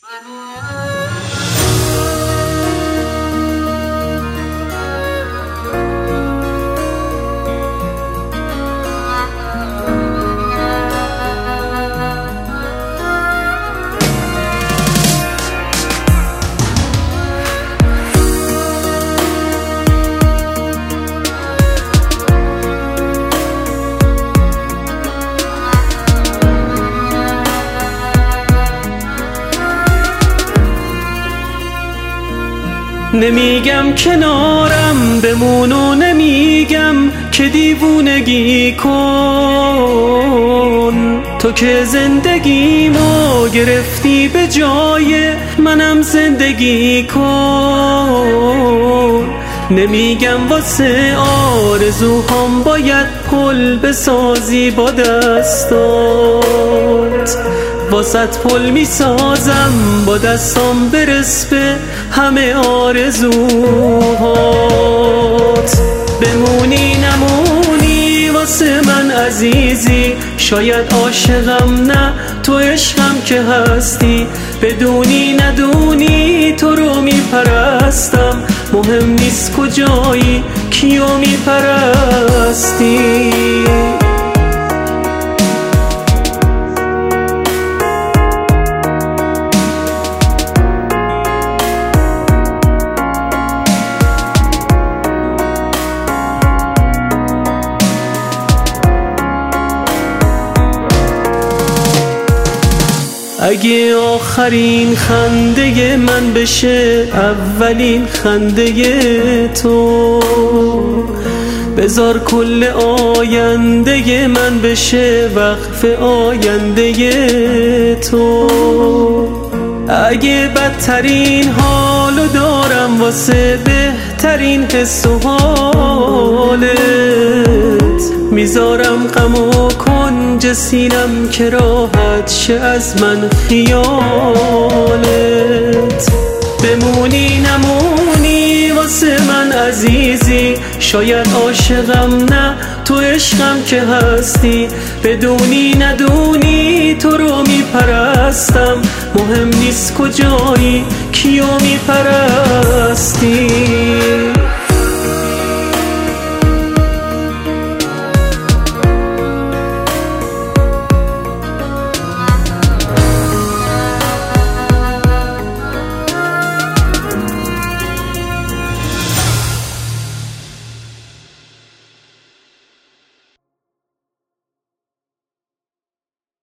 نمیگم کنارم بمون و نمیگم که دیوونگی کن، تو که زندگیمو گرفتی به جای منم زندگی کن. نمیگم واسه آرزوهام باید پل بسازی با دستات، واسط پل میسازم با دستام برس به همه آرزوهات. بمونی نمونی واسه من عزیزی، شاید عاشقم نه تو عشقم که هستی. بدونی ندونی تو رو میپرستم، مهم نیست کجایی کیو میپرستی. اگه آخرین خنده من بشه اولین خنده تو، بذار کل آینده من بشه وقف آینده تو. اگه بدترین حالو دارم واسه بهترین حس و حالت، میذارم غم و کنج سینم که راحت شه از من خیالت. بمونی نمونی واسه من عزیزی، شاید عاشقم نه تو عشقم که هستی. بدونی ندونی تو رو میپرستم، مهم نیست کجایی کیو میپرستی.